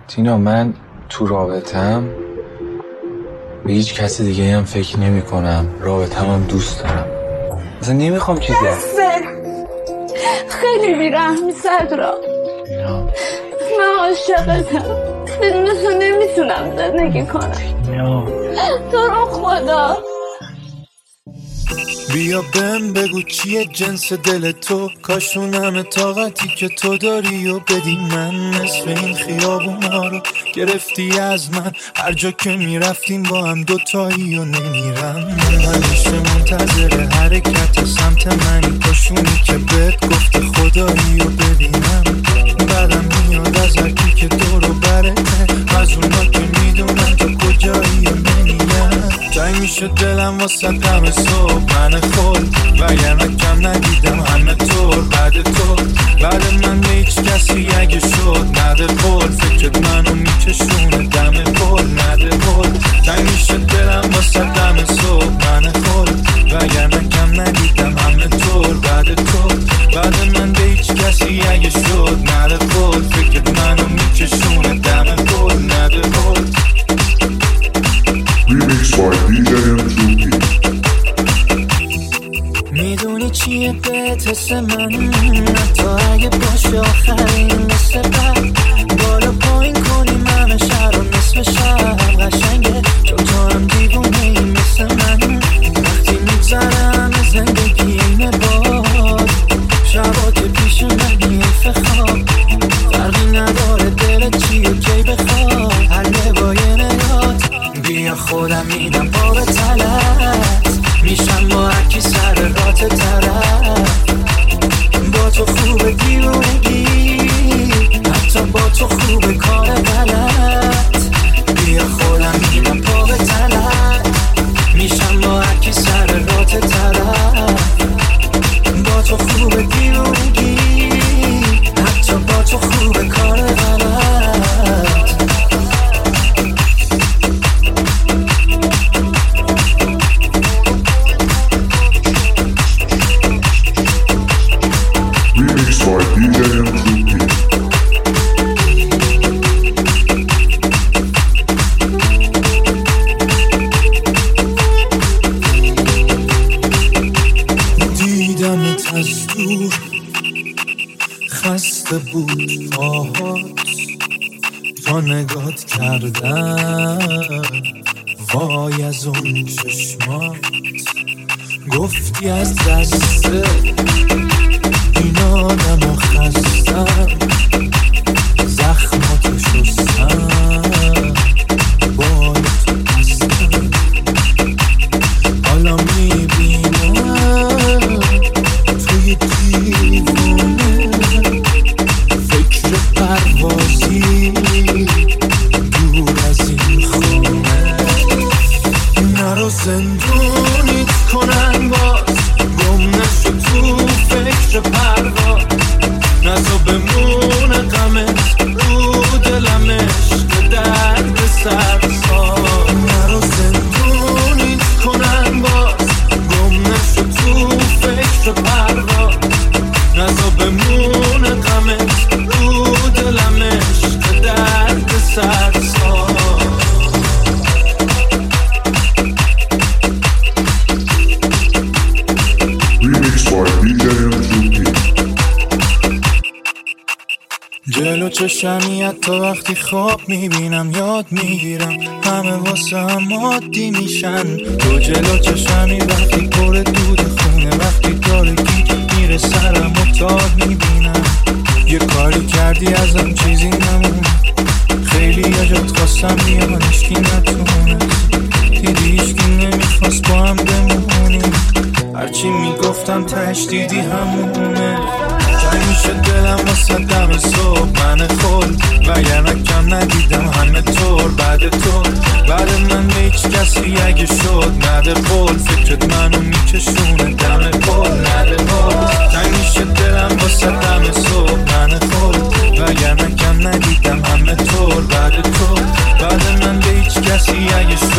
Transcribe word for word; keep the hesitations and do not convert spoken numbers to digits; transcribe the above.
تینا من تو رابطم به هیچ کسی دیگه هم فکر نمی کنم. رابطم هم دوست دارم. اصلا نمیخوام چیزی خیلی بیرحمی صدرا. من عاشقتم. بدون تو نمیتونم زندگی کنم. تو رو خدا بیا بهم بگو چیه جنس دل تو، کاشونم طاقتی که تو داری و بدی من. نصف این خیابونا رو گرفتی از من، هر جا که میرفتیم با هم دوتایی و نمیرم. من همیشه منتظر حرکت سمت منی، کاشونی که بهت گفته خدایی و ببینم. بعدم میاد از هرکی که دورو برته، از اونا که میدونم تو کجایی و نمیگم. جای میشه دلم واسه دم صبح من خود، وگرنه کم ندیدم همه طور بعد تو. بعد من به هیچ کسی اگه شد نده قول، فکرت منو میکشونه دم پل نده قول. جای میشه دلم واسه دم صبح من خود، وگرنه کم ندیدم همه طور بعد تو. بعد من به هیچ کسی اگه شد نده قول، فکرت منو میکشونه دم پل نده قول. Remix by دی جی ام تو پی. میدونی چیه بهت حس من، حتی اگه باشه آخرین مثل بعد. بالا پایین کنیم همه شهر و نصف شهر قشنگه، چون تو هم دیوونه ای مثل من. وقتی میگذره همه زندگی اینه باد، شبا که پیش منی حیف خواب. فرقی نداره دلت چی و کی بخواد، حله با یه نگات. بیا خودم میدم پا به تلت، میشم با هرکی سر رات طرف. با تو خوبه دیوونگی، حتی با تو خوبه کار غلط. بیا خودم میدم پا به تلت، میشم با هرکی سر رات طرف. با تو خوبه دیوونگی، حتی با تو خوبه کار غلط. Remix by دی جی ام تو پی. دیدمت از دور خسته بود پاهات، تا نگات کردم وای از اون چشمات. گفتی از دست این آدم و خستم، زخماتو شستم، بال تو بستم. حالا میبینم توی دیوونه، فکر پروازی دور از این خونه. نرو زندونیت کنن باز، گم نشو تو فکر پرواز. نزا بمونه غمت رو دلم، عشق درد سرساز. نرو زندونیت کنن باز، گم نشو تو فکر پرواز. نزا بمونه غمت رو دلم، عشق درد سرساز. Remix by دی جی ام تو پی. جلو چشمی حتی وقتی خواب میبینم یاد میگیرم، همه واسه هم عادی میشن. تو جلو چشمی وقتی پر دود خونه، وقتی تارگی میره سرم و تار میبینم. یه کاری کردی ازم چیزی نمون، خیلی یجات خواستم بیان اشکی نتونست. دیدی ایشکی نمیخواست با هم بمونیم، هرچی میگفتم تش دیدی همونه. جای میشه دلم واسه دم صبح من خود، وگرنه کم ندیدم همه طور بعد تو. بعد من به هیچ کسی اگه شد نده قول، فکرت منو میکشونه دم پل نده قول. جای میشه دلم واسه دم صبح من خود، وگرنه کم ندیدم همه طور بعد تو. بعد من به هیچ کسی اگه شد